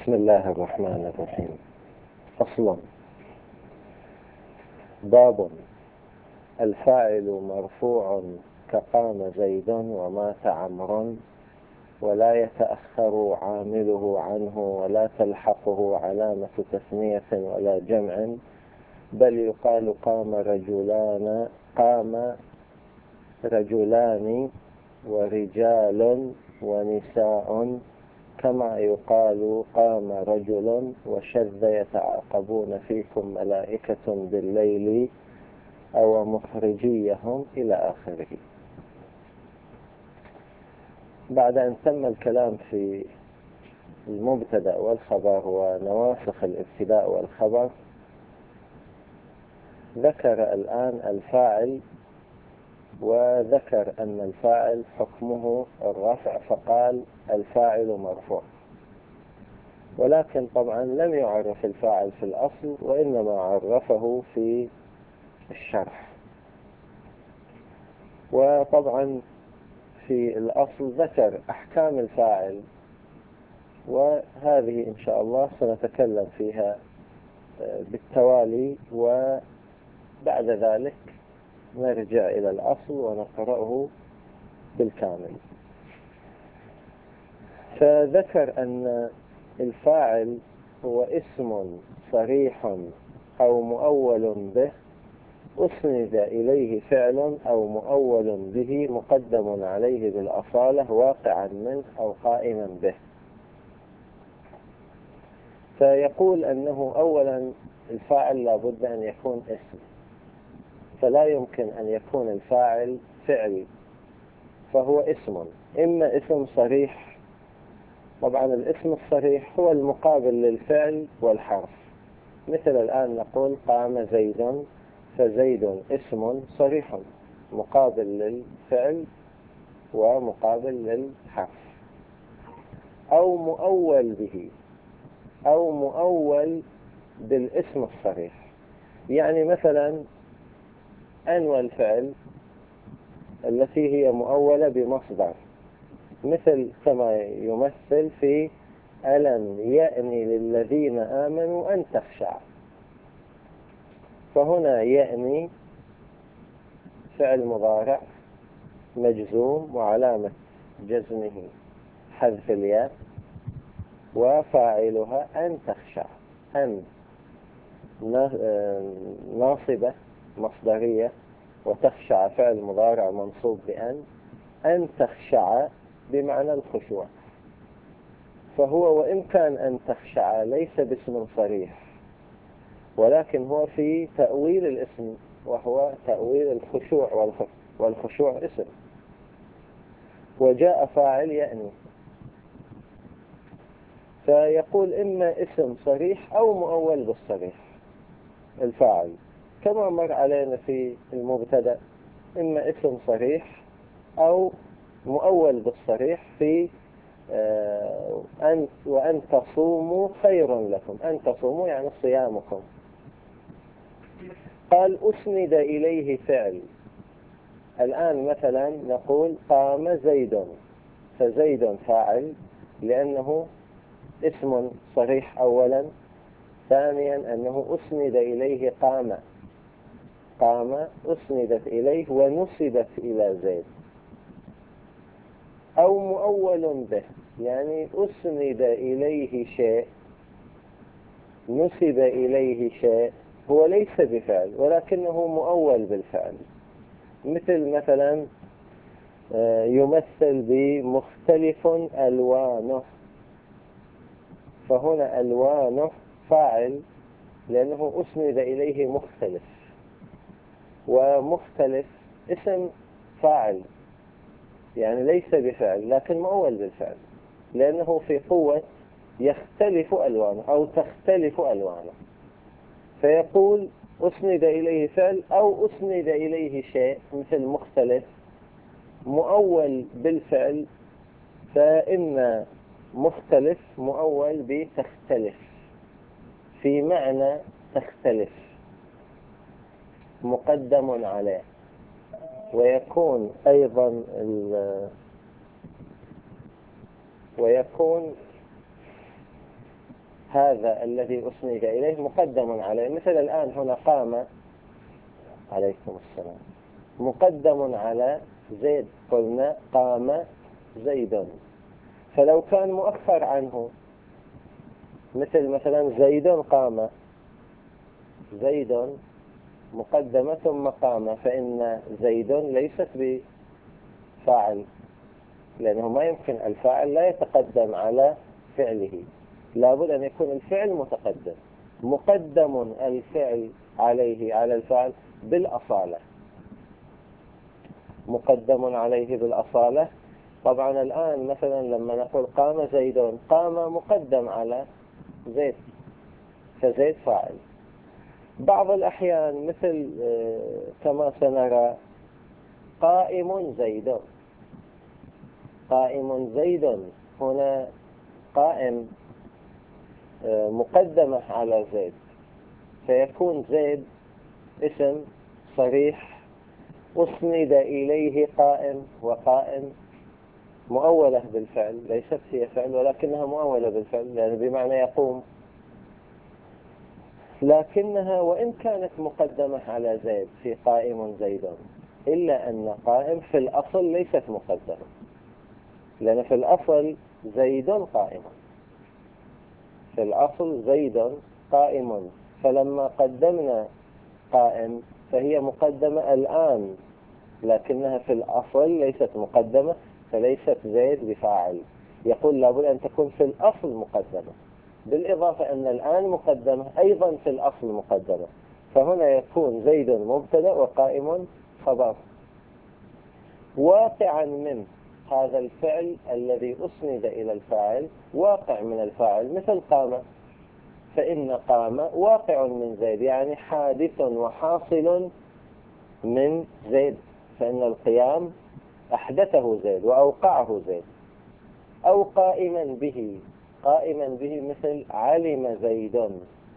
بسم الله الرحمن الرحيم. فصل. باب الفاعل مرفوع كقام زيد ومات عمرو، ولا يتأخر عامله عنه ولا تلحقه علامة تثنية ولا جمع، بل يقال قام رجلان ورجال ونساء، كما يقال قام رجل وشذ يتعاقبون فيكم ملائكة بالليل أو مخرجيهم إلى آخره. بعد أن تم الكلام في المبتدأ والخبر ونواسخ الابتداء والخبر، ذكر الآن الفاعل، وذكر أن الفاعل حكمه الرفع، فقال الفاعل مرفوع. ولكن طبعا لم يعرف الفاعل في الأصل، وإنما عرفه في الشرح. وطبعا في الأصل ذكر أحكام الفاعل، وهذه إن شاء الله سنتكلم فيها بالتوالي، وبعد ذلك نرجع إلى الأصل ونقرأه بالكامل. فذكر أن الفاعل هو اسم صريح أو مؤول به أسند إليه فعل أو مؤول به مقدم عليه بالأصالة واقعا منه أو قائما به. فيقول أنه أولا الفاعل لا بد أن يكون اسم، فلا يمكن أن يكون الفاعل فعل، فهو اسم، إما اسم صريح. طبعا الاسم الصريح هو المقابل للفعل والحرف، مثل الآن نقول قام زيد، فزيد اسم صريح مقابل للفعل ومقابل للحرف. أو مؤول به، أو مؤول بالاسم الصريح. يعني مثلا أنوى الفعل التي هي مؤولة بمصدر، مثل كما يمثل في ألم يأني للذين آمنوا أن تخشع. فهنا يأني فعل مضارع مجزوم وعلامة جزمه حذف الياء، وفاعلها أن تخشع. أن ناصبة مصدرية، وتخشع فعل مضارع منصوب بأن. أن تخشع بمعنى الخشوع. فهو وإن كان أن تخشع ليس باسم صريح، ولكن هو في تأويل الاسم، وهو تأويل الخشوع، والخشوع اسم. وجاء فاعل يأني، فيقول إما اسم صريح أو مؤول بالصريح الفاعل، كما مر علينا في المبتدأ، إما اسم صريح أو مؤول بالصريح في وأن تصوموا خير لكم. أن تصوموا يعني صيامكم. قال أسند إليه فعل. الآن مثلا نقول قام زيد، فزيد فاعل لأنه اسم صريح أولا، ثانيا أنه أسند إليه قام. قام أسندت إليه ونسبت إلى زيد. أو مؤول به، يعني أسند إليه شيء، نسب إليه شيء هو ليس بفعل ولكنه مؤول بالفعل، مثلا يمثل بمختلف ألوانه. فهنا ألوانه فاعل لأنه أسند إليه مختلف، ومختلف اسم فاعل يعني ليس بفعل لكن مؤول بالفعل، لأنه في قوة يختلف ألوانه أو تختلف ألوانه. فيقول أسند إليه فعل أو أسند إليه شيء مثل مختلف مؤول بالفعل، فإن مختلف مؤول بتختلف في معنى تختلف مقدم عليه. ويكون أيضا هذا الذي أسند إليه مقدم عليه. مثل الآن هنا قام، عليكم السلام، مقدم على زيد، قلنا قام زيد. فلو كان مؤخر عنه مثلا زيد قام، زيد مقدمة ثم قام، فإن زيد ليست بفاعل، لأنه ما يمكن الفاعل لا يتقدم على فعله، لابد أن يكون الفعل متقدم. مقدم الفعل عليه على الفعل بالأصالة، مقدم عليه بالأصالة. طبعا الآن مثلا لما نقول قام زيد، قام مقدم على زيد، فزيد فاعل. بعض الأحيان مثل كما سنرى قائم زيد، قائم زيد، هنا قائم مقدمة على زيد، فيكون زيد اسم صريح أسند إليه قائم، وقائم مؤولة بالفعل، ليست هي فعل ولكنها مؤولة بالفعل، يعني بمعنى يقوم، لكنها وإن كانت مقدمة على زيد في قائم زيد، إلا أن قائم في الأصل ليست مقدمة، لأن في الأصل زيد قائم، في الأصل زيد قائم، فلما قدمنا قائم فهي مقدمة الآن، لكنها في الأصل ليست مقدمة، فليست زيد بفاعل. يقول لابد أن تكون في الأصل مقدمة، بالإضافة أن الآن مقدمة أيضا في الأصل مقدمة، فهنا يكون زيد مبتدأ وقائم خبر. واقعا من هذا الفعل الذي أسند إلى الفاعل، واقع من الفاعل مثل قام، فإن قام واقع من زيد، يعني حادث وحاصل من زيد، فإن القيام أحدثه زيد وأوقعه زيد. أو قائما به، قائما به مثل علم زيد،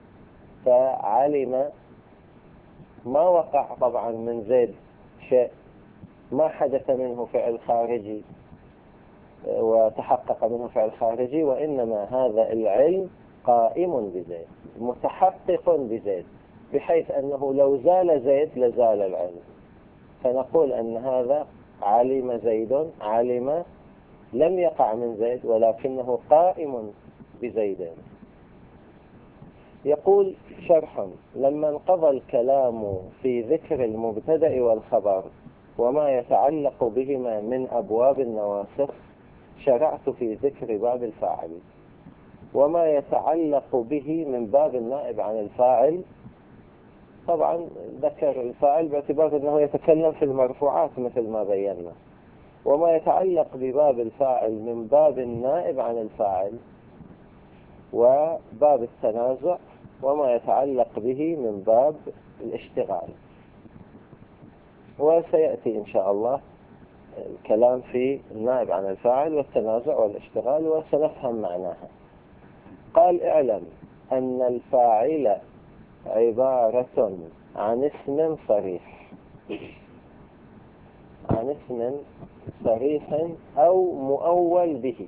فعلم ما وقع طبعا من زيد شيء، ما حدث منه فعل خارجي وتحقق منه فعل خارجي، وإنما هذا العلم قائم بزيد متحقق بزيد، بحيث أنه لو زال زيد لزال العلم، فنقول أن هذا علم زيد، علم لم يقع من زيد ولكنه قائم بزيد. يقول شرحا: لما انقضى الكلام في ذكر المبتدأ والخبر وما يتعلق بهما من أبواب النواسخ، شرعت في ذكر باب الفاعل. وما يتعلق به من باب النائب عن الفاعل، طبعا ذكر الفاعل باعتبار أنه يتكلم في المرفوعات مثل ما بينا. وما يتعلق بباب الفاعل من باب النائب عن الفاعل وباب التنازع، وما يتعلق به من باب الاشتغال. وسيأتي إن شاء الله الكلام في النائب عن الفاعل والتنازع والاشتغال وسنفهم معناها. قال: اعلم أن الفاعل عبارة عن اسم صريح، عن اسم صريح أو مؤول به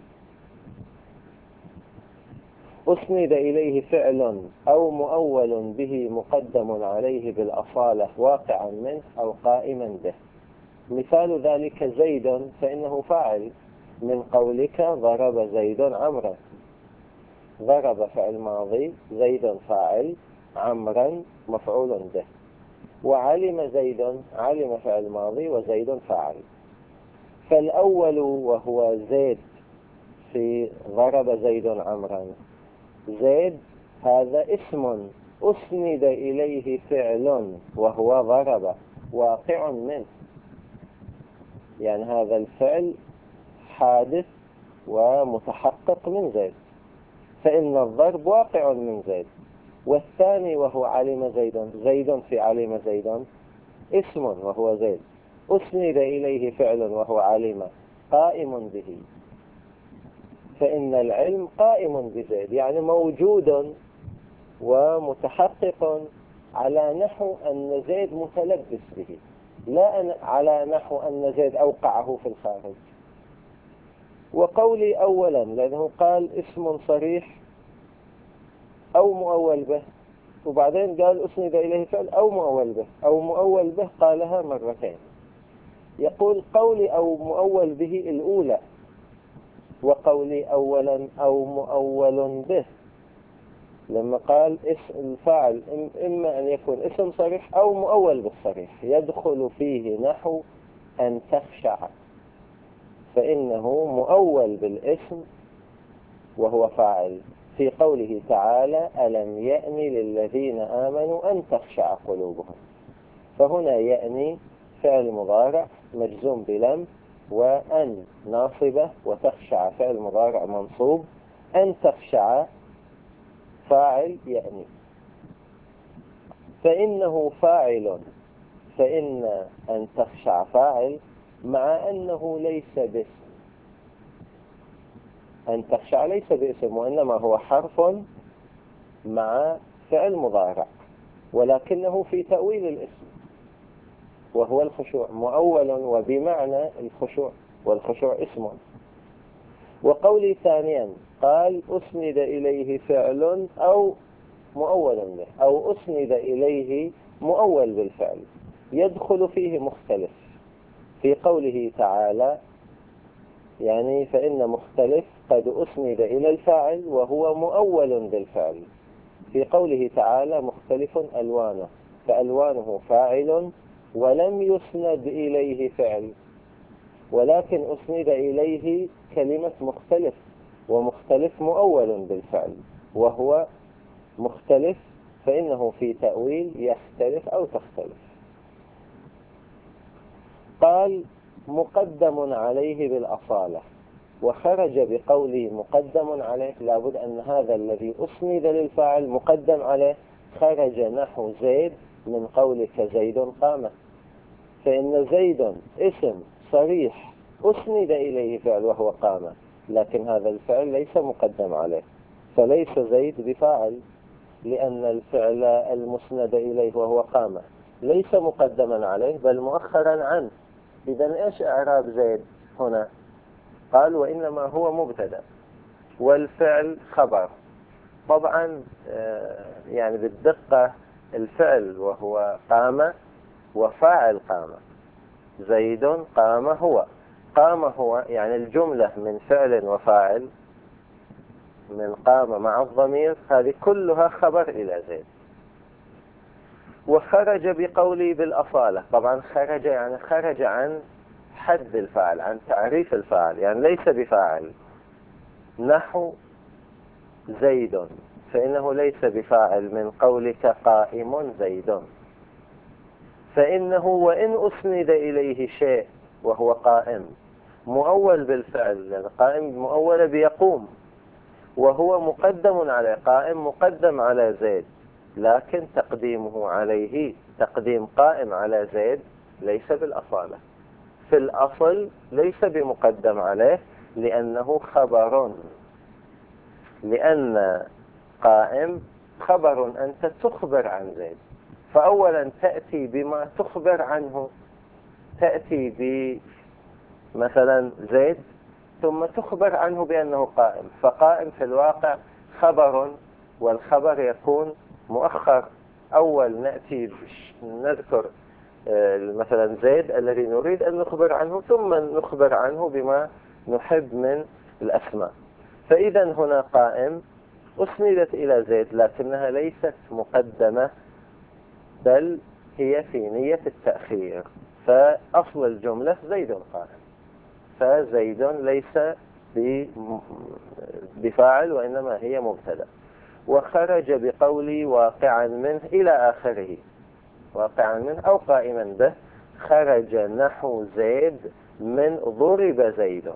أسند إليه فعل أو مؤول به مقدم عليه بالأصالة واقعا منه أو قائما به. مثال ذلك زيد، فإنه فاعل من قولك ضرب زيد عمرا، ضرب فعل ماضي، زيد فاعل، عمرا مفعول به. وعلم زيد، علم فعل ماضي وزيد فاعل. فالأول وهو زيد في ضرب زيد عمرا، زيد هذا اسم أسند إليه فعل وهو ضرب واقع منه، يعني هذا الفعل حادث ومتحقق من زيد، فإن الضرب واقع من زيد. والثاني وهو علم زيد، زيد في علم زيد اسم وهو زيد أسند إليه فعل وهو علم قائم به، فإن العلم قائم بزيد، يعني موجود ومتحقق على نحو أن زيد متلبس به، لا على نحو أن زيد أوقعه في الخارج. وقولي أولا لأنه قال اسم صريح أو مؤول به، وبعدين قال أسند إليه فعل أو مؤول به. أو مؤول به قالها مرتين. يقول قولي أو مؤول به الأولى، وقولي أولا أو مؤول به، لما قال اسم الفاعل إما أن يكون اسم صريح أو مؤول بالصريح يدخل فيه نحو أن تخشع، فإنه مؤول بالاسم وهو فاعل في قوله تعالى ألم يأن للذين آمنوا أن تخشع قلوبهم. فهنا يأني فعل مضارع مجزوم بلم، وأن ناصبة، وتخشع فعل مضارع منصوب. أن تخشع فاعل يأني، فإنه فاعل، فإن أن تخشع فاعل مع أنه ليس باسم. أن تخشع ليس باسم، وإنما هو حرف مع فعل مضارع، ولكنه في تأويل الاسم وهو الخشوع، مؤول وبمعنى الخشوع، والخشوع اسم. وقولي ثانيا قال أسند إليه فعل أو مؤول به، أو أسند إليه مؤول بالفعل يدخل فيه مختلف في قوله تعالى، يعني فإن مختلف قد أسند إلى الفاعل وهو مؤول بالفعل في قوله تعالى مختلف ألوانه، فألوانه فاعل ولم يسند إليه فعل، ولكن أسند إليه كلمة مختلف، ومختلف مؤول بالفعل وهو مختلف، فإنه في تأويل يختلف أو تختلف. قال مقدم عليه بالأصالة، وخرج بقوله مقدم عليه لابد أن هذا الذي أسند للفاعل مقدم عليه خرج نحو زيد من قولك زيد قام، فإن زيد اسم صريح أسند إليه فعل وهو قام، لكن هذا الفعل ليس مقدم عليه، فليس زيد بفاعل، لأن الفعل المسند إليه وهو قام ليس مقدما عليه بل مؤخرا عنه. إذن إيش إعراب زيد هنا؟ قال وإنما هو مبتدأ والفعل خبر. طبعا يعني بالدقة الفعل وهو قام وفاعل قام، زيد قام هو، قام هو، يعني الجملة من فعل وفاعل من قام مع الضمير هذه كلها خبر إلى زيد. وخرج بقولي بالأصالة، طبعا خرج يعني خرج عن حد الفاعل، عن تعريف الفاعل، يعني ليس بفاعل، نحو زيد، فإنه ليس بفاعل من قولك قائم زيد، فإنه وإن أسند إليه شيء وهو قائم مؤول بالفعل، يعني قائم مؤول بيقوم، وهو مقدم على قائم مقدم على زيد، لكن تقديمه عليه تقديم قائم على زيد ليس بالأصالة، في الأصل ليس بمقدم عليه لأنه خبر، لأن قائم خبر أنت تخبر عن زيد، فأولا تأتي بما تخبر عنه، تأتي بمثلا زيد ثم تخبر عنه بأنه قائم، فقائم في الواقع خبر، والخبر يكون مؤخر. أول نأتي نذكر مثلا زيد الذي نريد أن نخبر عنه، ثم نخبر عنه بما نحب من الأسماء. فإذا هنا قائم أسندت إلى زيد لكنها ليست مقدمة، بل هي في نية التأخير، فأصل الجملة زيد قائم، فزيد ليس بفاعل وإنما هي مبتدأ. وخرج بقولي واقعا منه إلى آخره، واقعا منه أو قائما به، خرج نحو زيد من ضرب زيد،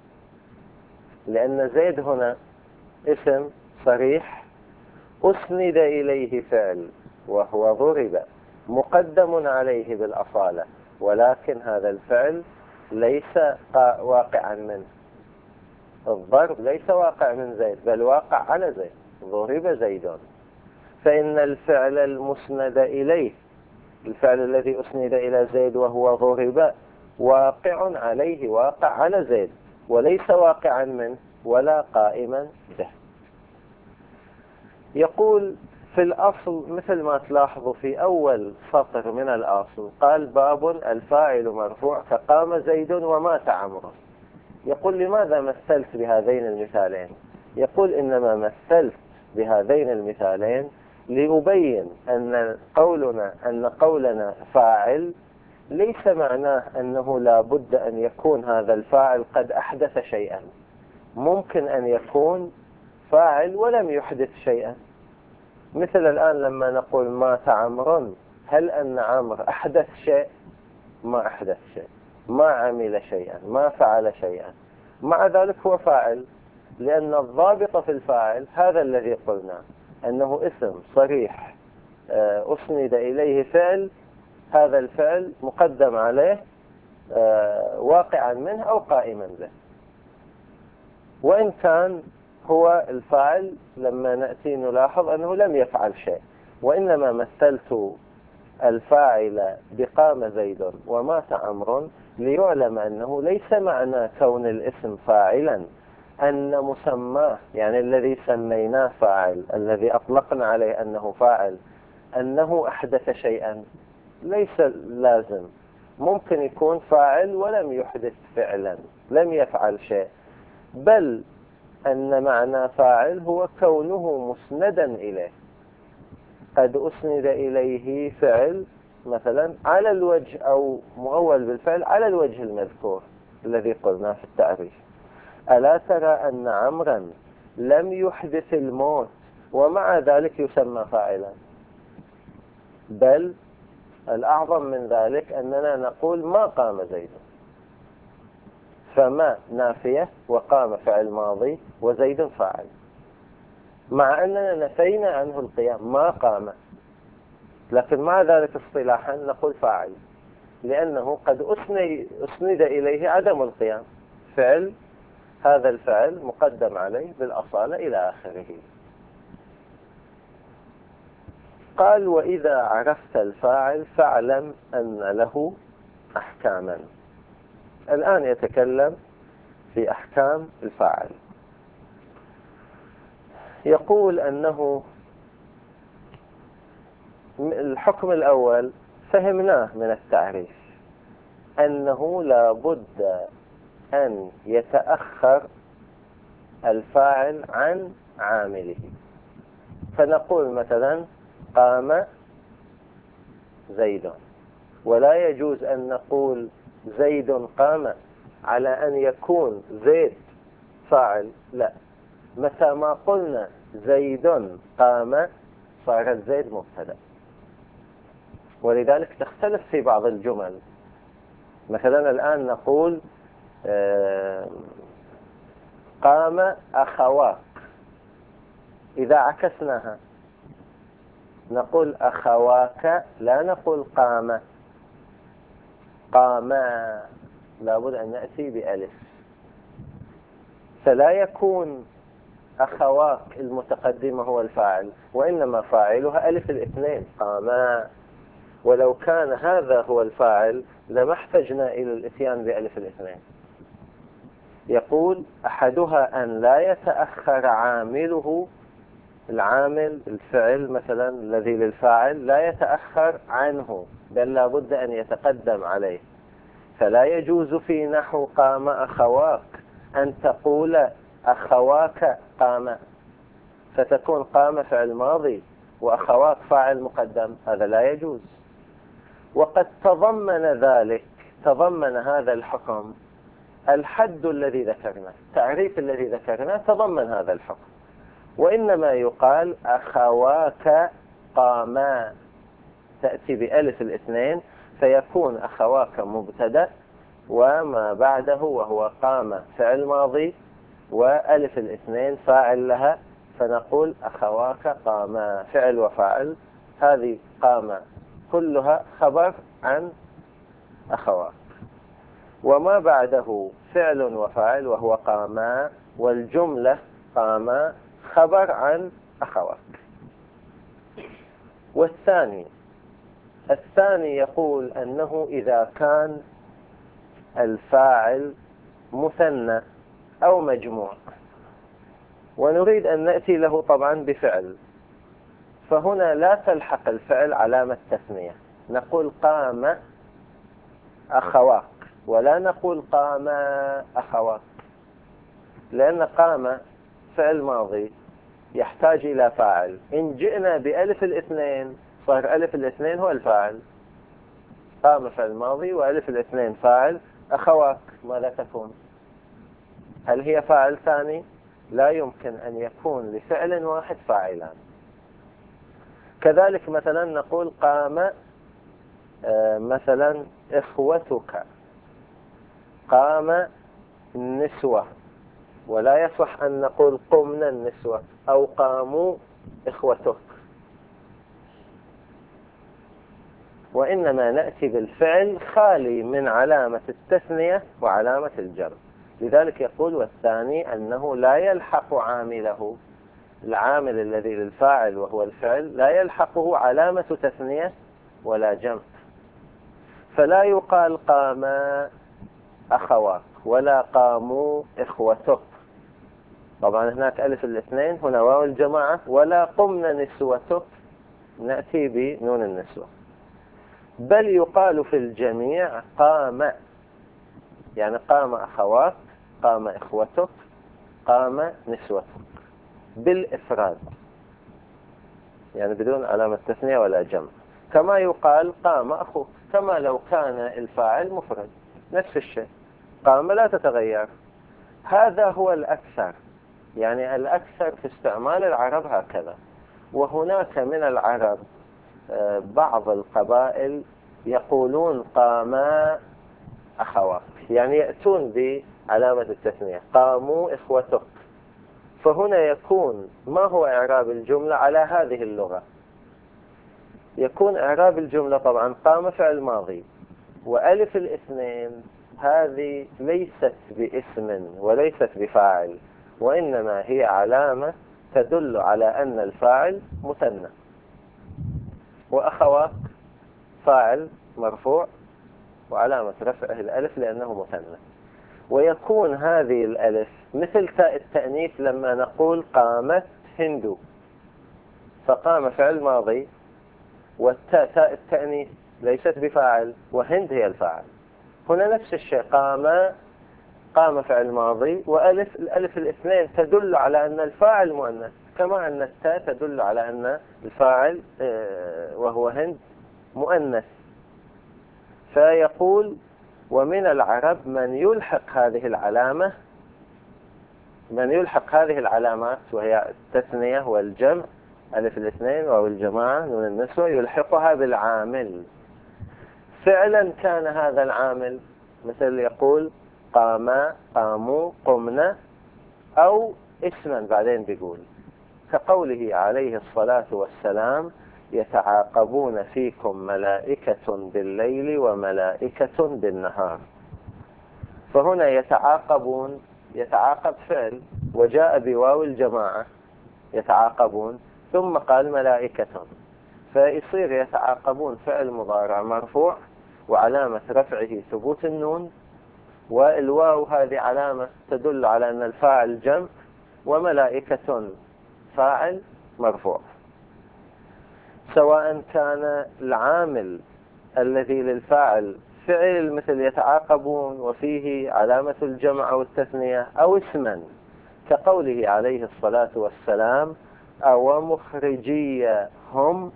لأن زيد هنا اسم صريح أسند إليه فعل وهو ضرب مقدم عليه بالأصالة، ولكن هذا الفعل ليس واقعا منه، الضرب ليس واقع من زيد بل واقع على زيد، ضرب زيد، فإن الفعل المسند إليه، الفعل الذي أسند إلى زيد وهو ضرب واقع عليه، واقع على زيد وليس واقعا منه ولا قائما به. يقول في الأصل مثل ما تلاحظوا في أول سطر من الأصل قال باب الفاعل مرفوع كقام زيد ومات عمرو. يقول لماذا مثلت بهذين المثالين؟ يقول إنما مثلت بهذين المثالين لأبين أن قولنا فاعل ليس معناه أنه لا بد أن يكون هذا الفاعل قد أحدث شيئا. ممكن أن يكون فاعل ولم يحدث شيئا. مثل الآن لما نقول مات عمرو، هل أن عمرو أحدث شيء؟ ما أحدث شيء، ما عمل شيئا، ما فعل شيئا، مع ذلك هو فاعل، لأن الضابط في الفاعل هذا الذي قلنا أنه اسم صريح أسند إليه فعل، هذا الفعل مقدم عليه واقعا منه أو قائما به. وإن كان هو الفاعل لما نأتي نلاحظ أنه لم يفعل شيء، وإنما مثلت الفاعل بقام زيد ومات عمرو ليعلم أنه ليس معنى كون الاسم فاعلا أن مسماه، يعني الذي سميناه فاعل، الذي أطلقنا عليه أنه فاعل، أنه أحدث شيئا. ليس لازم، ممكن يكون فاعل ولم يحدث فعلا، لم يفعل شيء، بل أن معنى فاعل هو كونه مسندا إليه، قد أسند إليه فعل مثلا على الوجه أو مؤول بالفعل على الوجه المذكور الذي قلنا في التعريف. ألا ترى أن عمرا لم يحدث الموت ومع ذلك يسمى فاعلا؟ بل الأعظم من ذلك أننا نقول ما قام زيد، فما نافية وقام فعل ماضي وزيد فاعل، مع أننا نفينا عنه القيام، ما قام، لكن مع ذلك اصطلاحا نقول فاعل، لأنه قد أسند إليه عدم القيام، فعل، هذا الفعل مقدم عليه بالأصالة إلى آخره. قال وإذا عرفت الفاعل فاعلم أن له أحكاما. الآن يتكلم في أحكام الفاعل. يقول أنه الحكم الأول فهمناه من التعريف، أنه لا بد أن يتأخر الفاعل عن عامله. فنقول مثلا قام زيد، ولا يجوز أن نقول زيد قام على أن يكون زيد فاعل، لا، متى ما قلنا زيد قام صار زيد مبتدأ. ولذلك تختلف في بعض الجمل، مثلا الآن نقول قام أخواك، إذا عكسناها نقول أخواك، لا نقول قام. قاما لابد أن نأتي بألف، فلا يكون أخواك المتقدمة هو الفاعل، وإنما فاعلها ألف الاثنين قاما. ولو كان هذا هو الفاعل لما احتجنا إلى الاتيان بألف الاثنين. يقول أحدها أن لا يتأخر عامله، العامل الفعل مثلا الذي للفاعل لا يتأخر عنه، بل لا بد أن يتقدم عليه. فلا يجوز في نحو قام أخواك أن تقول أخواك قام، فتكون قام فعل ماضي وأخواك فاعل مقدم، هذا لا يجوز. وقد تضمن هذا الحكم الحد الذي ذكرناه، التعريف الذي ذكرناه تضمن هذا الحكم. وإنما يقال أخواك قاما، تأتي بألف الاثنين فيكون أخواك مبتدأ وما بعده وهو قام فعل ماضي وألف الاثنين فاعل لها، فنقول أخواك قاما فعل وفاعل، هذه قام كلها خبر عن أخواك، وما بعده فعل وفاعل وهو قاما، والجملة قاما خبر عن أخواك. الثاني يقول أنه إذا كان الفاعل مثنى أو مجموع، ونريد أن نأتي له طبعا بفعل، فهنا لا تلحق الفعل علامة تثنية، نقول قام أخواك ولا نقول قام أخواك، لأن قام فعل ماضي يحتاج إلى فاعل. إن جئنا بألف الاثنين صار ألف الاثنين هو الفاعل. قام فعل ماضي وألف الاثنين فاعل. أخواك ماذا تكون؟ هل هي فاعل ثاني؟ لا يمكن أن يكون لفعل واحد فاعلان. كذلك مثلا نقول قام مثلا إخوتك، قام النسوة، ولا يصح أن نقول قمنا النسوة أو قاموا إخوتك، وإنما نأتي بالفعل خالي من علامة التثنية وعلامة الجر. لذلك يقول والثاني أنه لا يلحق عامله، العامل الذي للفاعل وهو الفعل لا يلحقه علامة تثنية ولا جمع، فلا يقال قام أخواك ولا قاموا إخوتك، طبعا هناك ألف الاثنين، هنا واو الجماعة، ولا قمنا نسوتك نأتي بنون النسوة، بل يقال في الجميع قام، يعني قام أخواك، قام إخوتك، قام نسوتك بالإفراد، يعني بدون علامة تثنية ولا جمع. كما يقال قام أخوك، كما لو كان الفاعل مفرد، نفس الشيء، قام لا تتغير. هذا هو الأكثر، يعني الأكثر في استعمال العرب هكذا. وهناك من العرب بعض القبائل يقولون قاما أخواك، يعني يأتون بعلامة التثنية، قاموا إخوتك. فهنا يكون ما هو إعراب الجملة على هذه اللغة؟ يكون إعراب الجملة طبعا قام فعل ماضي، وألف الاثنين هذه ليست باسم وليست بفاعل، وإنما هي علامة تدل على أن الفاعل مثنى، وأخواك فاعل مرفوع وعلامة رفعه الألف لأنه مثنى. ويكون هذه الألف مثل تاء التأنيث لما نقول قامت هند، فقام فعل ماضي والتاء تاء التأنيث ليست بفاعل وهند هي الفاعل. هنا نفس الشيء، قام فعل ماضي وألف الألف الاثنين تدل على أن الفاعل مؤنث، كما أن التاء تدل على أن الفاعل وهو هند مؤنث. فيقول ومن العرب من يلحق هذه العلامة، من يلحق هذه العلامات وهي التثنية والجمع، ألف الاثنين واو الجماعة نون النسوة، يلحقها بالعامل. فعلا كان هذا العامل مثل يقول قاما، قاموا، قمنا، أو اسما بعدين بيقول كقوله عليه الصلاة والسلام يتعاقبون فيكم ملائكة بالليل وملائكة بالنهار. فهنا يتعاقبون، يتعاقب فعل وجاء بواو الجماعة يتعاقبون ثم قال ملائكة، فيصير يتعاقبون فعل مضارع مرفوع وعلامة رفعه ثبوت النون، والواو هذه علامة تدل على أن الفاعل جمع، وملائكة فاعل مرفوع. سواء كان العامل الذي للفاعل فعل مثل يتعاقبون وفيه علامة الجمع أو التثنية، أو اسما كقوله عليه الصلاة والسلام أو مخرجي هم.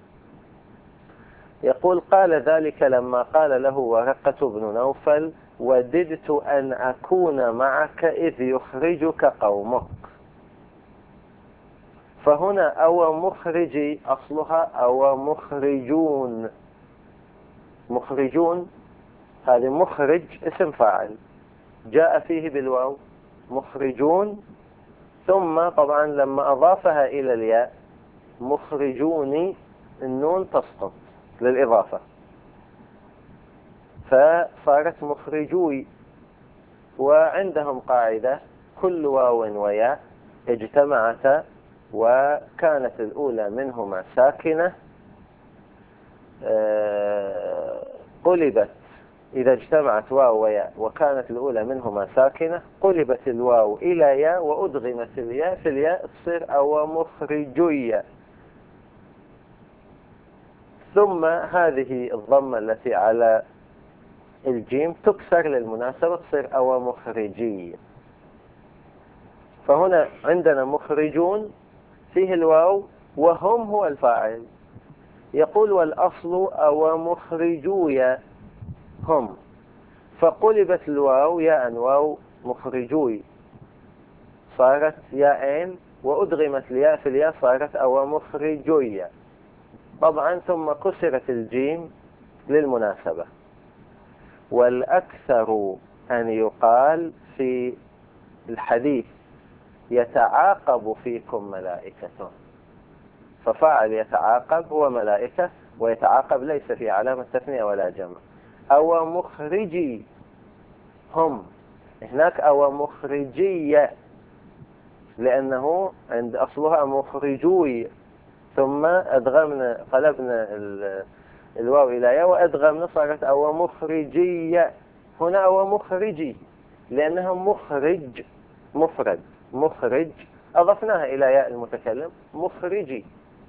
يقول قال ذلك لما قال له ورقة بن نوفل وددت أن أكون معك إذ يخرجك قومك. فهنا أو مخرجي أصلها أو مخرجون، مخرجون هذه مخرج اسم فاعل جاء فيه بالواو مخرجون، ثم طبعا لما أضافها إلى الياء مخرجوني النون تسقط للإضافة فصارت مخرجوي. وعندهم قاعدة كل واو وياء اجتمعتا وكانت الأولى منهما ساكنة قلبت، إذا اجتمعت واو وياء وكانت الأولى منهما ساكنة قلبت الواو إلى ياء وأدغمت الياء في الياء تصير أو مخرجوية. ثم هذه الضمة التي على الجيم تكسر للمناسبة تصير أو مخرجي. فهنا عندنا مخرجون فيه الواو وهم هو الفاعل. يقول والأصل أو مخرجويا هم، فقلبت الواو ياء واو مخرجوي صارت ياءين، وأدغمت الياء في الياء صارت أو مخرجويا طبعا، ثم كسرت الجيم للمناسبة. والأكثر أن يقال في الحديث يتعاقب فيكم ملائكة، ففاعل يتعاقب هو ملائكة، ويتعاقب ليس في علامة تثنية ولا جمع. أو مخرجي هم، هناك أو مخرجي لأنه عند أصلها مخرجوي، ثم أدغمنا قلبنا الواو إلى ياء وأدغمنا صارت أو مخرجي. هنا أو مخرجي لأنها مخرج مفرد، مخرج أضفناها إلى ياء المتكلم مخرجي.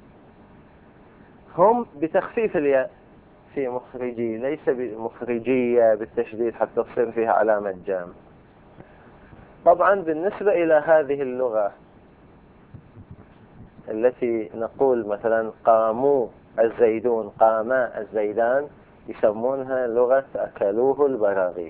هم بتخفيف الياء في مخرجي، ليس بمخرجية بالتشديد حتى تصير فيها علامة جام. طبعا بالنسبة إلى هذه اللغة التي نقول مثلا قاموا الزيدون، قاما الزيدان، يسمونها لغة أكلوه البراغيث،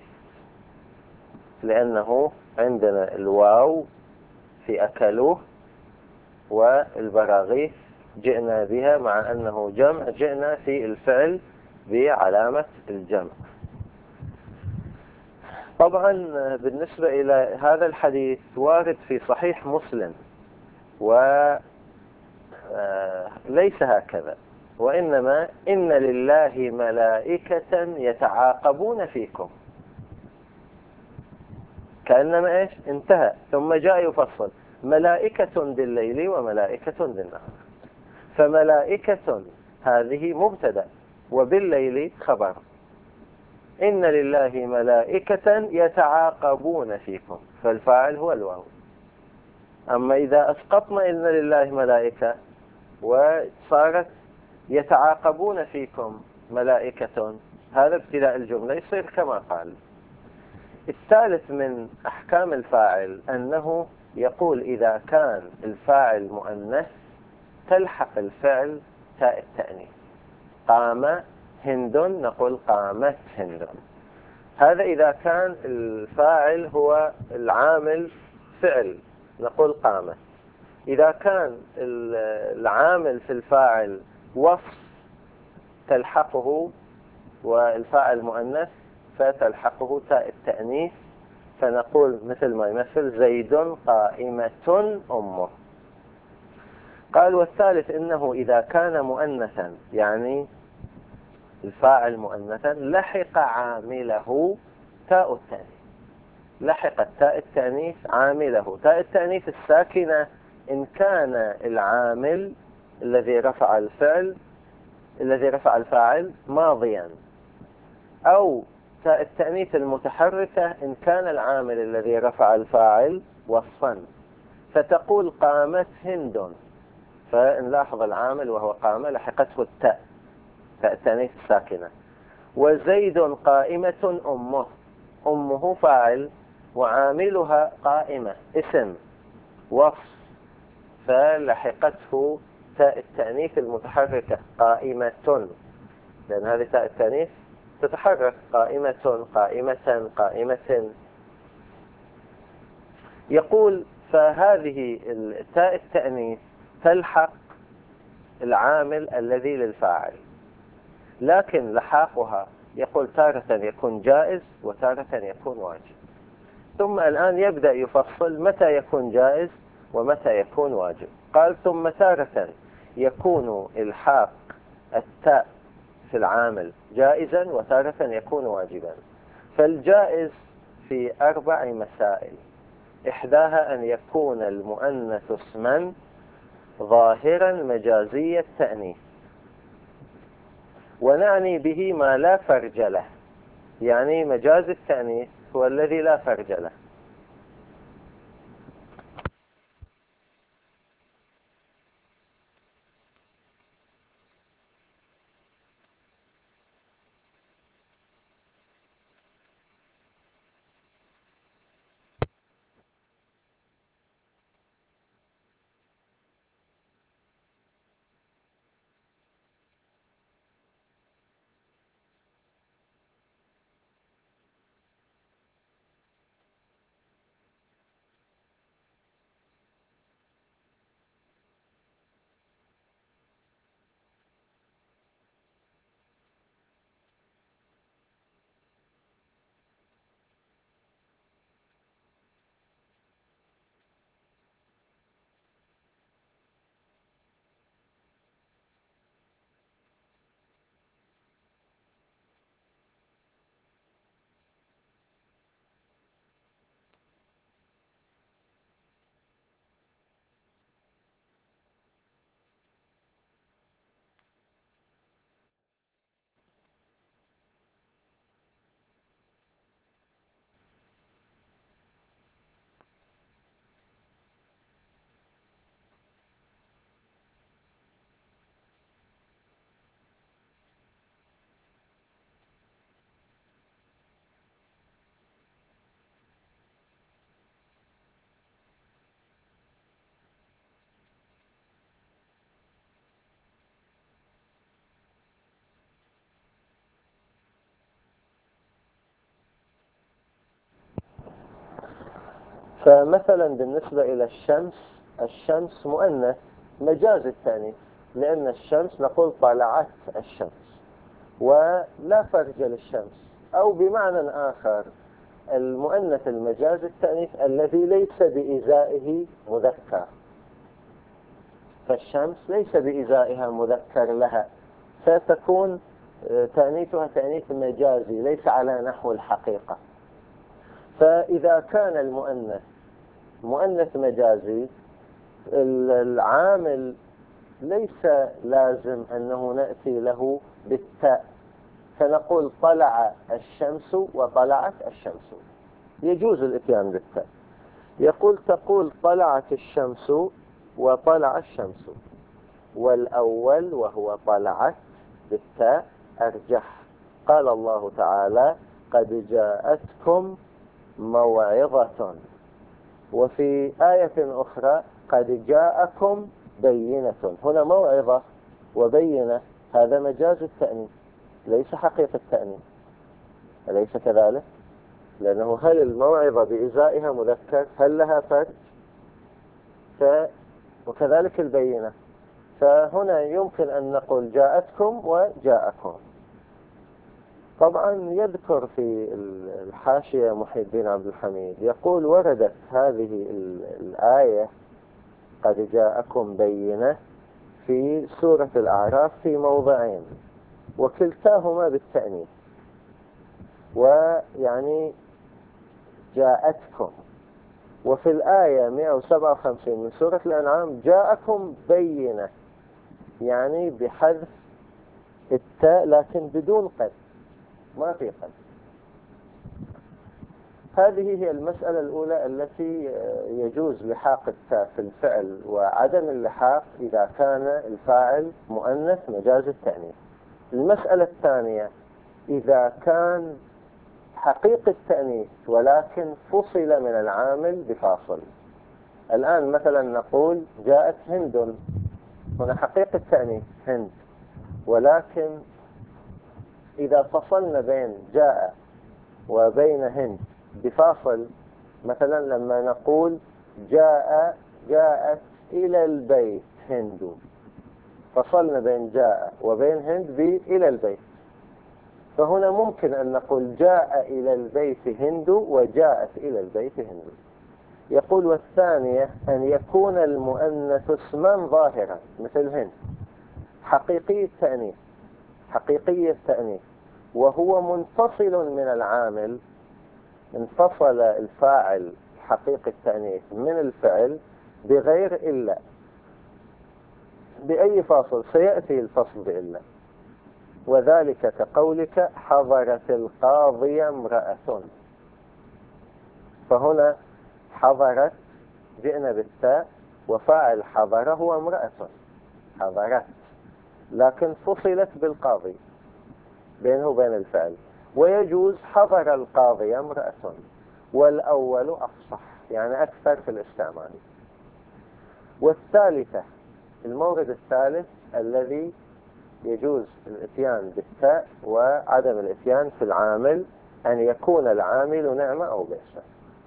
لأنه عندنا الواو في أكلوه والبراغيث جئنا بها مع أنه جمع، جئنا في الفعل بعلامة الجمع. طبعا بالنسبة إلى هذا الحديث وارد في صحيح مسلم وليس هكذا، وإنما إن لله ملائكة يتعاقبون فيكم، كأنما إيش انتهى، ثم جاء يفصل ملائكة بالليل وملائكة بالنهار. فملائكة هذه مبتدأ وبالليل خبر، إن لله ملائكة يتعاقبون فيكم، فالفاعل هو الواو. أما إذا أسقطنا إن لله ملائكة وصارت يتعاقبون فيكم ملائكة، هذا ابتداء الجملة يصير كما قال. الثالث من أحكام الفاعل أنه يقول إذا كان الفاعل مؤنث تلحق الفعل تاء التأنيث. قام هند نقول قامت هند، هذا إذا كان الفاعل هو العامل فعل نقول قامت. إذا كان العامل في الفاعل وصف تلحقه والفاعل مؤنث فتلحقه تاء التأنيث، فنقول مثل ما يمثل زيد قائمة أمه. قال والثالث إنه إذا كان مؤنثا، يعني الفاعل مؤنثا لحق عامله تاء التأنيث، لحقت تاء التأنيث عامله. تاء التأنيث الساكنة إن كان العامل الذي رفع الفعل الذي رفع الفاعل ماضيا، أو تاء التأنيث المتحركة إن كان العامل الذي رفع الفاعل وصفا، فتقول قامت هند، فنلاحظ العامل وهو قام لحقته التاء، تاء التأنيث الساكنة. وزيد قائمة أمه، أمه فاعل وعاملها قائمة اسم وصف، فلحقته تاء التأنيث المتحركة قائمة، لأن هذه تاء التأنيث تتحرك، قائمة قائمة قائمة. يقول فهذه تاء التأنيث تلحق العامل الذي للفاعل، لكن لحاقها يقول تارة يكون جائز وتارة يكون واجب. ثم الآن يبدأ يفصل متى يكون جائز ومتى يكون واجب. قال ثم تارة يكون الحاق التاء في العامل جائزا وتارة يكون واجبا. فالجائز في 4 مسائل، إحداها أن يكون المؤنث اسما ظاهرا مجازي التأنيث، ونعني به ما لا فرج له، يعني مجاز التأنيث هو الذي لا فرج له. فمثلا بالنسبة إلى الشمس، الشمس مؤنث مجاز التأنيث، لأن الشمس نقول طلعت الشمس ولا فرج للشمس. أو بمعنى آخر المؤنث المجاز التأنيث الذي ليس بإزائه مذكر، فالشمس ليس بإزائها مذكر لها، فتكون تأنيثها تأنيث مجازي ليس على نحو الحقيقة. فإذا كان المؤنث مؤنث مجازي، العامل ليس لازم أنه نأتي له بالتاء، فنقول طلع الشمس وطلعت الشمس، يجوز الاتيان بالتاء. تقول طلعت الشمس وطلع الشمس، والأول وهو طلعت بالتاء أرجح. قال الله تعالى قد جاءتكم موعظة، وفي آية أخرى قد جاءكم بينة. هنا موعظة وبينة هذا مجاز التأنيث ليس حقيقة التأنيث، أليس كذلك؟ لأنه هل الموعظة بإزائها مذكر؟ هل لها فرج؟ وكذلك البينة. فهنا يمكن أن نقول جاءتكم وجاءكم. طبعا يذكر في الحاشية محي الدين عبد الحميد يقول وردت هذه الآية قد جاءكم بينة في سورة الأعراف في موضعين، وكلتاهما بالتأنيث، ويعني جاءتكم. وفي الآية 157 من سورة الأنعام جاءكم بينة، يعني بحذف التاء لكن بدون قد، ما في قد. هذه هي المسألة الأولى التي يجوز لحاق التاء في الفعل وعدم اللحاق إذا كان الفاعل مؤنث مجاز التأنيث. المسألة الثانية إذا كان حقيقي التأنيث ولكن فصل من العامل بفاصل. الآن مثلا نقول جاءت هند، هنا حقيقة التأنيث هند، ولكن إذا فصلنا بين جاء وبين هند بفاصل، مثلا لما نقول جاءت إلى البيت هند، فصلنا بين جاء وبين هند إلى البيت، فهنا ممكن أن نقول جاء إلى البيت هند وجاءت إلى البيت هند. يقول والثانية أن يكون المؤنث اسما ظاهرا مثل هند حقيقي التأنيث وهو منفصل من العامل، انفصل الفاعل حقيقي التأنيث من الفعل بغير إلا، بأي فاصل سيأتي الفصل بإلا، وذلك كقولك حضرت القاضية امرأة. فهنا حضرت جئنا بالتاء وفاعل حضر هو امرأة حضرت، لكن فصلت بالقاضي بينه وبين الفعل، ويجوز حضر القاضي امرأة، والأول أفصح يعني أكثر في الاستعمال. والثالثة المورد الثالث الذي يجوز الاتيان بالتاء وعدم الاتيان في العامل أن يكون العامل نعمة أو بئس.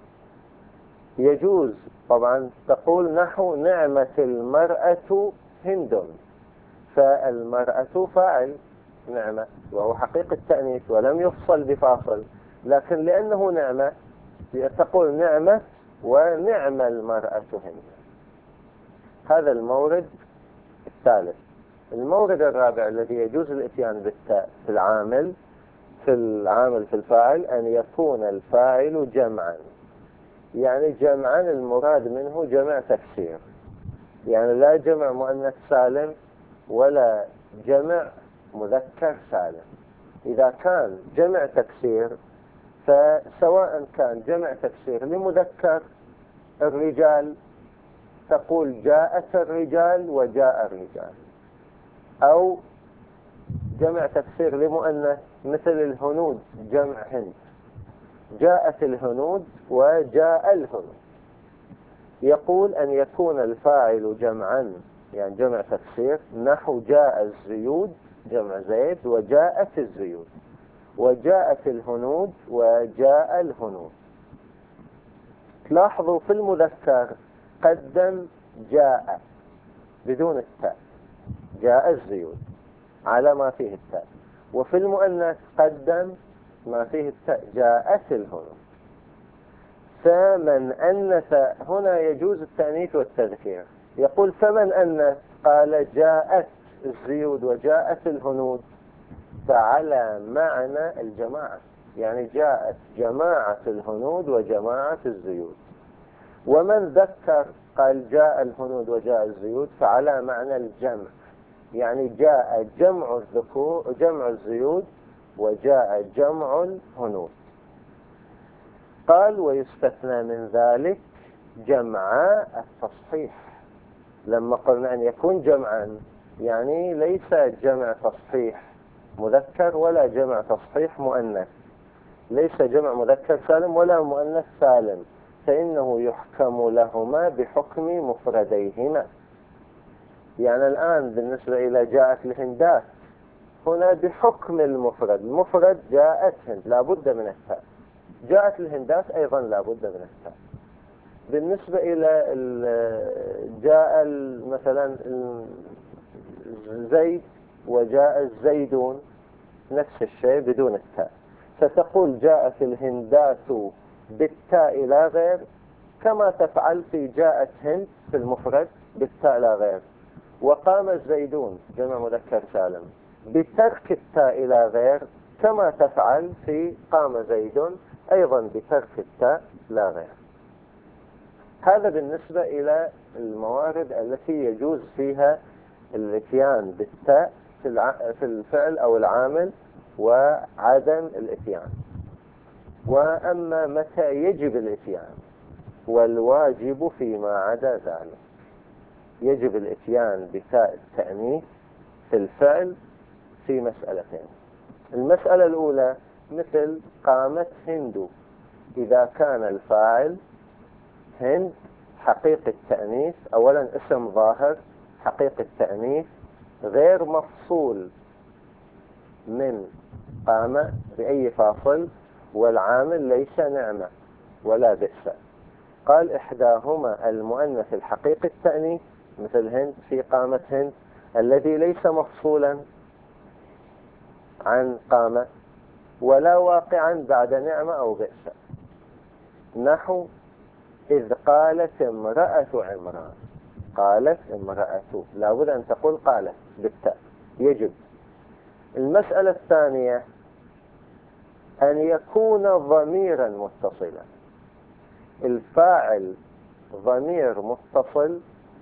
يجوز طبعا تقول نحو نعمة المرأة هند، فالمرأة فاعل نعمة وهو حقيقة التأنيث ولم يفصل بفاصل، لكن لأنه نعمة تقول نعمة ونعم المرأة هند. هذا المورد الثالث. المورد الرابع الذي يجوز الاتيان بالتاء في العامل في الفاعل أن يكون الفاعل جمعا، يعني جمعا المراد منه جمع تكسير، يعني لا جمع مؤنث سالم ولا جمع مذكر سالم. إذا كان جمع تكسير فسواء كان جمع تكسير لمذكر الرجال تقول جاءت الرجال وجاء الرجال، أو جمع تكسير لمؤنث مثل الهنود جمع هند، جاءت الهنود وجاء الهنود. يقول أن يكون الفاعل جمعا يعني جمع تكسير نحو جاء الزيود جمع زيد وجاءت الزيود، وجاءت الهنود وجاء الهنود. تلاحظوا في المذكر قدم جاء بدون التاء، جاء الزيود على ما فيه التاء، وفي المؤنث قدم ما فيه التاء، جاءت الهنود. فمن أنث هنا يجوز التأنيث والتذكير. يقول فمن أنث، قال جاءت الزيود وجاءت الهنود، فعلى معنى الجماعة، يعني جاءت جماعة الهنود وجماعة الزيود. ومن ذكر قال جاء الهنود وجاء الزيود، فعلى معنى الجمع، يعني جاء جمع الذكور جمع الزيود وجاء جمع الهنود. قال ويستثنى من ذلك جمع التصحيح. لما قلنا أن يكون جمعا يعني ليس جمع تصحيح مذكر ولا جمع تصحيح مؤنث، ليس جمع مذكر سالم ولا مؤنث سالم، فإنه يحكم لهما بحكم مفرديهما. يعني الآن بالنسبة إلى جاءت الهندات، هنا بحكم المفرد، المفرد جاءت هند لا بد من التاء، جاءت الهندات أيضا لا بد من التاء. بالنسبة إلى جاء مثلا زيد وجاء الزيدون نفس الشيء بدون التاء، فتقول جاءت الهندات بالتاء لا غير، كما تفعل في جاءت هند في المفرد بالتاء لا غير. وقام الزيدون جمع مذكر سالم بترك التاء لا غير، كما تفعل في قام زيد أيضا بترك التاء لا غير. هذا بالنسبة إلى الموارد التي يجوز فيها الاتيان بالتاء في الفعل أو العامل وعدم الاتيان. وأما متى يجب الاتيان والواجب فيما عدا ذلك، يجب الاتيان بتاء التأنيث في الفعل في مسألتين. المسألة الأولى مثل قامت هند، إذا كان الفاعل هند حقيقة التأنيث، أولا اسم ظاهر حقيقة التأنيث غير مفصول من قام بأي فاصل، والعامل ليس نعمة ولا بئس. قال إحداهما المؤنث الحقيقي التأنيث مثل هند في قامت هند، الذي ليس مفصولا عن قامة ولا واقعا بعد نعمة أو بئس. نحو إذ قالت امرأة عمران، قالت امرأة لا بد أن تقول قالت بالتاء، يجب. المسألة الثانية أن يكون ضميرا متصلا، الفاعل ضمير متصل،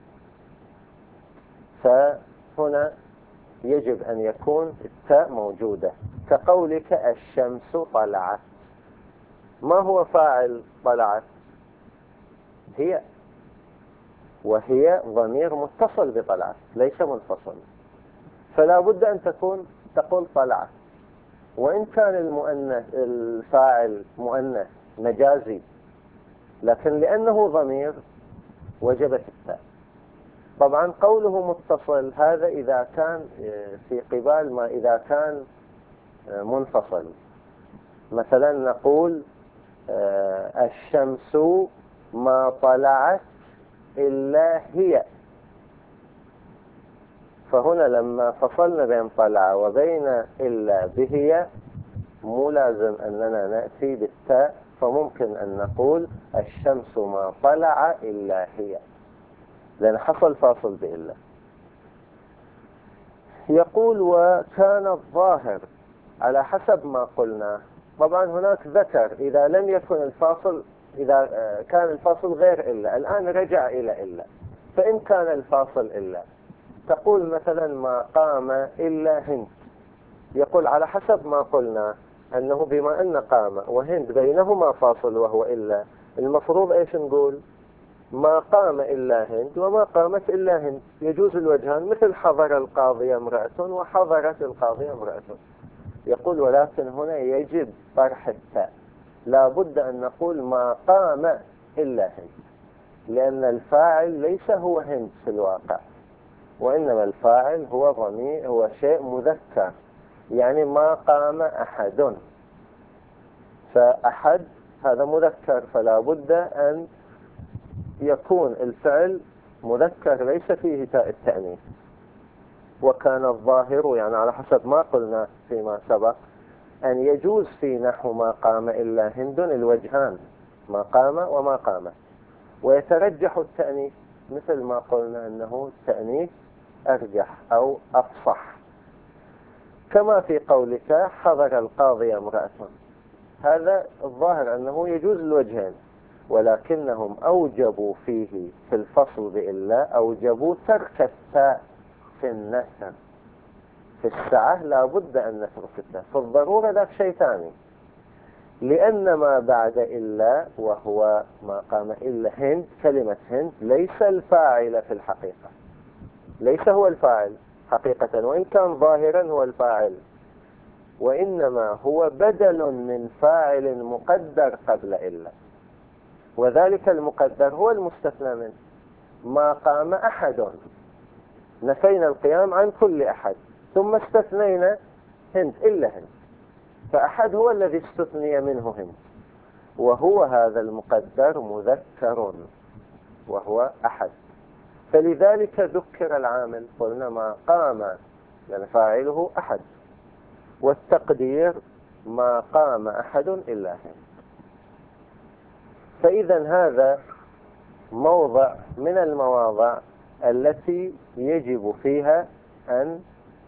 فهنا يجب أن يكون التاء موجودة، كقولك الشمس طلعت. ما هو فاعل طلعت؟ هي، وهي ضمير متصل بطلعت ليس منفصل، فلا بد أن تقول طلعت. وإن كان الفاعل مؤنث مجازي، لكن لأنه ضمير وجبت التاء. طبعا قوله متصل هذا إذا كان في قبال ما إذا كان منفصل. مثلا نقول الشمس ما طلعت إلا هي، فهنا لما فصلنا بين طلع وبين إلا بهي مو لازم أننا نأتي بالتاء، فممكن أن نقول الشمس ما طلع إلا هي، لأن حصل فاصل بإلا. يقول وكان الظاهر على حسب ما قلنا. طبعا هناك ذكر إذا لم يكن الفاصل، إذا كان الفاصل غير إلا، الآن رجع إلى إلا، فإن كان الفاصل إلا تقول مثلا ما قام إلا هند. يقول على حسب ما قلنا أنه بما أن قام وهند بينهما فاصل وهو إلا، المفروض إيش نقول؟ ما قام إلا هند وما قامت إلا هند، يجوز الوجهان، مثل حضر القاضي امرأة وحضرت القاضي امرأة. يقول ولكن هنا يجب طرح التاء، لا بد أن نقول ما قام إلا هند، لأن الفاعل ليس هو هند في الواقع، وإنما الفاعل هو ضمير، هو شيء مذكر، يعني ما قام أحد، فأحد هذا مذكر، فلا بد أن يكون الفعل مذكر ليس فيه تاء التأنيث. وكان الظاهر يعني على حسب ما قلنا فيما سبق أن يجوز في نحو ما قام إلا هند الوجهان، ما قام وما قام، ويترجح التأنيث مثل ما قلنا أنه التأنيث أرجح أو أفصح، كما في قولك حضر القاضي امرأة. هذا الظاهر أنه يجوز الوجهين، ولكنهم أوجبوا فيه في الفصل بإلا أوجبوا ترك التاء في النثر. في السعة لا بد أن نترك التاء، في الضرورة ذاك شيء ثاني، لأن ما بعد إلا وهو ما قام إلا هند، كلمة هند ليس الفاعل في الحقيقة، ليس هو الفاعل حقيقة، وإن كان ظاهرا هو الفاعل، وإنما هو بدل من فاعل مقدر قبل إلا، وذلك المقدر هو المستثنى منه. ما قام أحد، نفينا القيام عن كل أحد ثم استثنينا هند إلا هند، فأحد هو الذي استثني منه هند، وهو هذا المقدر مذكر وهو أحد، فلذلك ذكر العامل، قلنا ما قام لأن فاعله أحد، والتقدير ما قام أحد إلا هند. فإذا هذا موضع من المواضع التي يجب فيها أن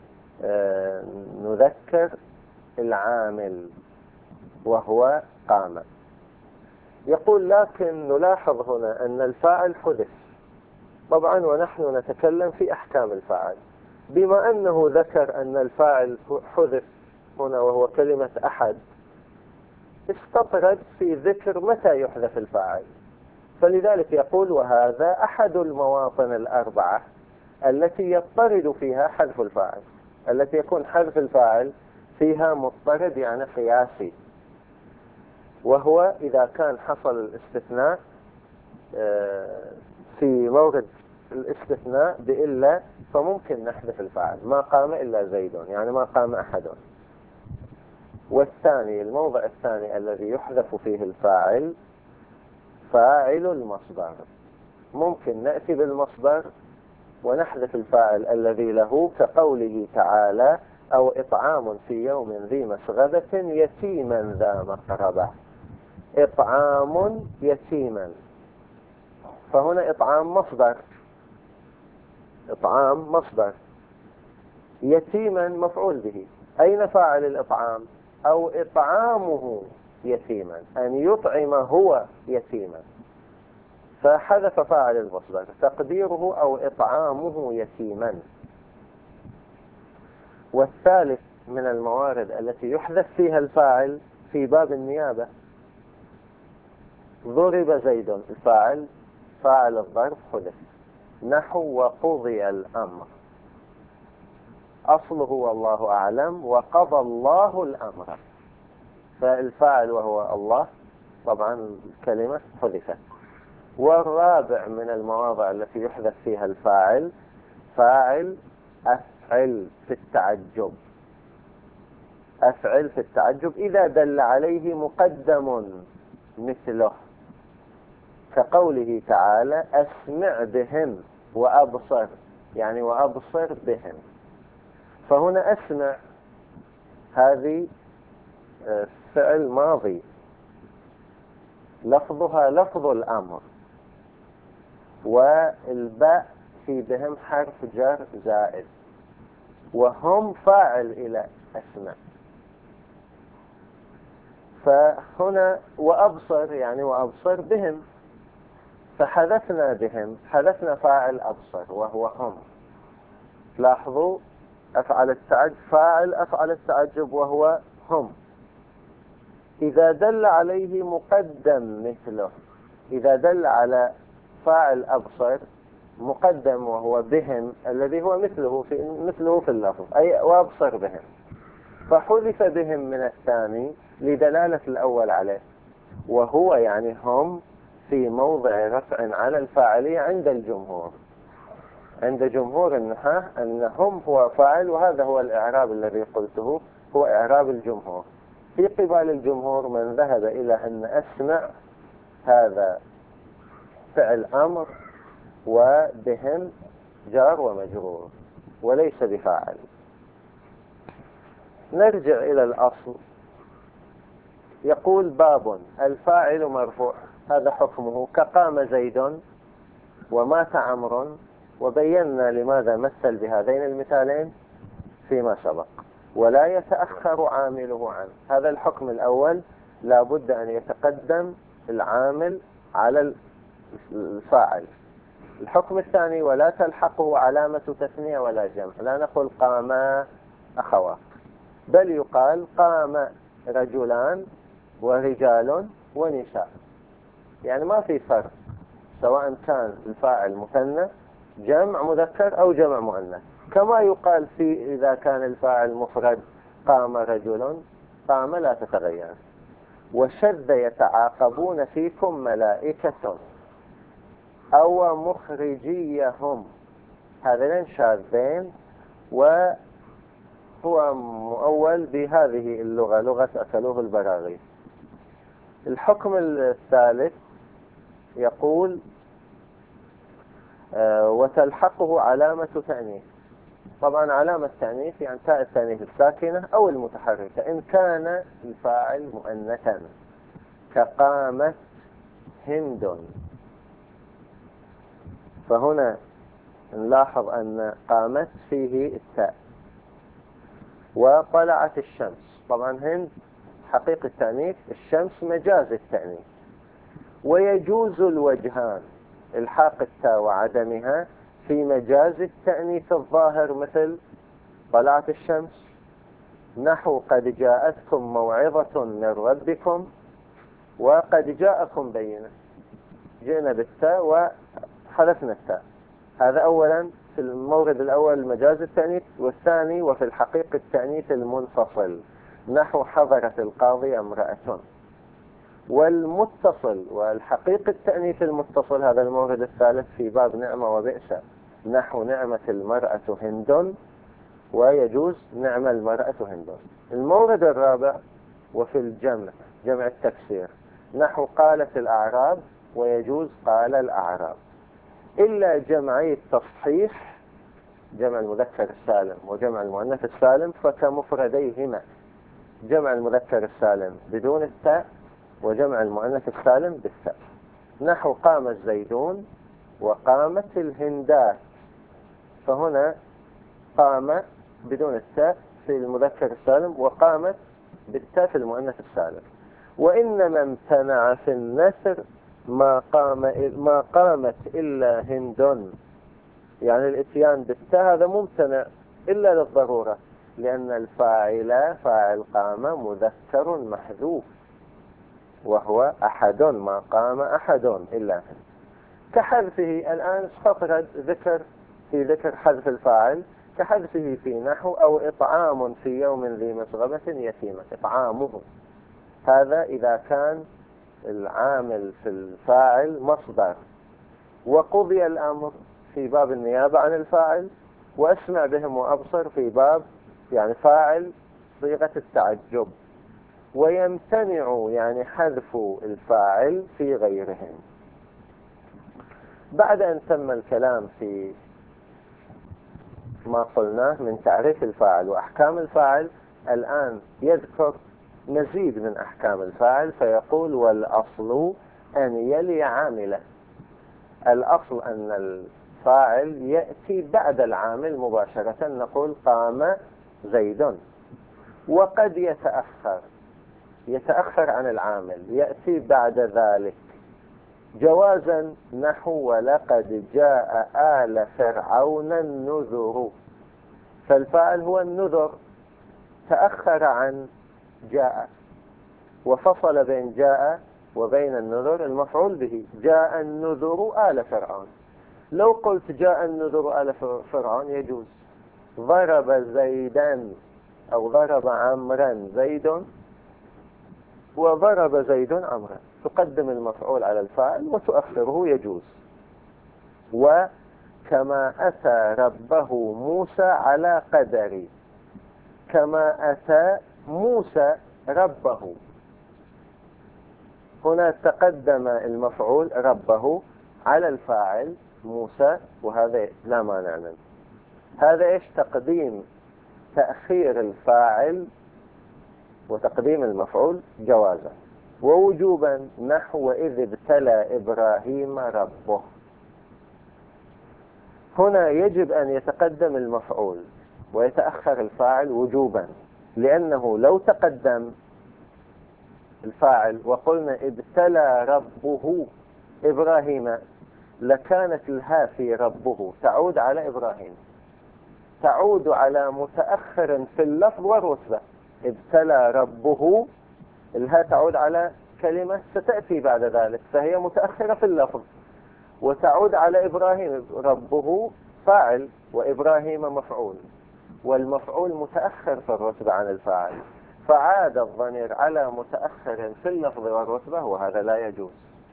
نذكر العامل وهو قام. يقول لكن نلاحظ هنا أن الفاعل حذف، طبعا ونحن نتكلم في أحكام الفاعل، بما أنه ذكر أن الفاعل حذف هنا وهو كلمة أحد، استطرد في ذكر متى يحذف الفاعل، فلذلك يقول وهذا أحد المواطن الأربعة التي يضطرد فيها حذف الفاعل، التي يكون حذف الفاعل فيها مضطرد يعني قياسي، وهو إذا كان حصل الاستثناء في مورد الاستثناء بإلا فممكن نحذف الفاعل، ما قام إلا زيد يعني ما قام أحد. والثاني الموضع الثاني الذي يحذف فيه الفاعل فاعل المصدر، ممكن نأتي بالمصدر ونحذف الفاعل الذي له، كقوله تعالى أو إطعام في يوم ذي مسغبة يتيما ذا مقربة، إطعام يتيما، فهنا إطعام مصدر، إطعام مصدر، يتيما مفعول به، أين فاعل الإطعام؟ أو إطعامه يتيما، أن يطعم هو يتيما، فحذف فاعل المصدر تقديره أو إطعامه يتيما. والثالث من الموارد التي يحذف فيها الفاعل في باب النيابة، ضرب زيد، الفاعل فاعل الضرب حذف، نحو وقضي الأمر، أصله والله أعلم وقضى الله الأمر، فالفاعل وهو الله طبعا الكلمة حذفت. والرابع من المواضع التي يحذف فيها الفاعل فاعل أفعل في التعجب، أفعل في التعجب إذا دل عليه مقدم مثله، كقوله تعالى أسمع بهم وأبصر، يعني وأبصر بهم، فهنا أسمع هذه فعل ماضي لفظها لفظ الأمر، والباء في بهم حرف جر زائد، وهم فاعل إلى أسمع، فهنا وأبصر يعني وأبصر بهم، فحذفنا بهم، حذفنا فاعل أبصر وهو هم. لاحظوا أفعل التعجب، فاعل أفعل التعجب وهو هم، إذا دل عليه مقدم مثله، إذا دل على فاعل أبصر مقدم وهو بهم الذي هو مثله في اللفظ أي وأبصر بهم، فحذف بهم من الثاني لدلالة الأول عليه، وهو يعني هم في موضع رفع على الفاعلية عند الجمهور، عند جمهور النحاة أن هم هو فاعل، وهذا هو الإعراب الذي قلته هو إعراب الجمهور، في قبال الجمهور من ذهب إلى أن أسمع هذا فعل أمر وبهم جار ومجرور وليس بفاعل. نرجع إلى الأصل. يقول باب الفاعل مرفوع، هذا حكمه كقام زيد ومات عمرو، وبينا لماذا مثل بهذين المثالين فيما سبق. ولا يتأخر عامله عنه، هذا الحكم الأول لا بد أن يتقدم العامل على الفاعل. الحكم الثاني ولا تلحقه علامة تثنية ولا جمع، لا نقول قاما أخوات، بل يقال قام رجلان ورجال ونساء، يعني ما في فرق سواء كان الفاعل مثنى جمع مذكر أو جمع مؤنث. كما يقال في إذا كان الفاعل مفرد قام رجل، قام لا تتغير. وشذ يتعاقبون فيكم ملائكة أو مخرجيهم، هذين شاذين، وهو مؤول بهذه اللغة، لغة أكلوه البراغيث. الحكم الثالث يقول وتلحقه علامة تأنيث. طبعا علامة تأنيث يعني تاء التأنيث الساكنة أو المتحركة إن كان الفاعل مؤنثا، كقامت هند. فهنا نلاحظ أن قامت فيه التاء. وطلعت الشمس، طبعا هند حقيقة التأنيث، الشمس مجاز التأنيث. ويجوز الوجهان، الحاق التاء وعدمها في مجاز التأنيث الظاهر، مثل طلعت الشمس، نحو قد جاءتكم موعظة من ربكم وقد جاءكم بينة، جئنا بالتاء وحذفنا التاء. هذا أولا في المورد الأول مجاز التأنيث، والثاني وفي الحقيقة التأنيث المنفصل، نحو حضرت القاضي امرأة. والمتصل والحقيقة التأنيث المتصل هذا المورد الثالث في باب نعمة وبئس، نحو نعمة المرأة هند، ويجوز نعم المرأة هند. المورد الرابع وفي الجمع، جمع التكسير، نحو قالت الأعراب، ويجوز قال الأعراب. إلا جمعي التصحيح، جمع المذكر السالم وجمع المؤنث السالم، فكمفرديهما، جمع المذكر السالم بدون التاء وجمع المؤنث السالم بالتاء، نحو قام الزيدون وقامت الهندات. فهنا قام بدون التاء في المذكر السالم، وقامت بالتاء في المؤنث السالم. وإنما امتنع في النثر ما قامت إلا هند، يعني الاتيان بالتاء هذا ممتنع إلا للضرورة، لأن الفاعل فاعل قام مذكر محذوف، وهو أحد، ما قام أحد إلا هند. كحذفه الآن استطرد ذكر في ذكر حذف الفاعل، كحذفه في نحو أو إطعام في يوم ذي مسغبة يتيمة، إطعامه. هذا إذا كان العامل في الفاعل مصدر. وقضي الأمر في باب النيابة عن الفاعل، وأسمع بهم وأبصر في باب يعني فاعل صيغة التعجب. ويمتنع يعني حذف الفاعل في غيرهم. بعد أن تم الكلام في ما قلناه من تعريف الفاعل وأحكام الفاعل، الآن يذكر مزيد من أحكام الفاعل، فيقول والأصل أن يلي عامله. الأصل أن الفاعل يأتي بعد العامل مباشرة، نقول قام زيد. وقد يتأخر عن العامل، يأتي بعد ذلك جوازا، نحو ولقد جاء آل فرعون النذر. فالفاعل هو النذر، تأخر عن جاء، وفصل بين جاء وبين النذر المفعول به. جاء النذر آل فرعون، لو قلت جاء النذر آل فرعون يجوز. ضرب زيدا أو ضرب عمرا زيد، وضرب زيد عمرا، تقدم المفعول على الفاعل وتؤخره، يجوز. وكما أتى ربه موسى على قدري، كما أتى موسى ربه. هنا تقدم المفعول ربه على الفاعل موسى، وهذا لا مانع منه. هذا إيش؟ تقديم تأخير الفاعل وتقديم المفعول جوازا ووجوبا، نحو وإذ ابتلى إبراهيم ربه. هنا يجب أن يتقدم المفعول ويتأخر الفاعل وجوبا، لأنه لو تقدم الفاعل وقلنا ابتلى ربه إبراهيم لكانت الها في ربه تعود على إبراهيم، تعود على متأخر في اللفظ والرتبة. ابتلى ربه، الها تعود على كلمة ستأتي بعد ذلك، فهي متأخرة في اللفظ، وتعود على إبراهيم. ربه فاعل وإبراهيم مفعول، والمفعول متأخر في الرتبة عن الفاعل، فعاد الضمير على متأخر في اللفظ والرتبة، وهذا لا يجوز.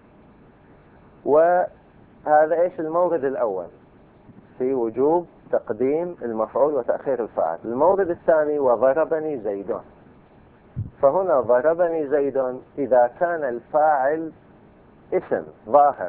وهذا إيش المورد الأول في وجوب تقديم المفعول وتأخير الفاعل. المورد الثاني وضربني زيد. فهنا ضربني زيد إذا كان الفاعل اسم ظاهر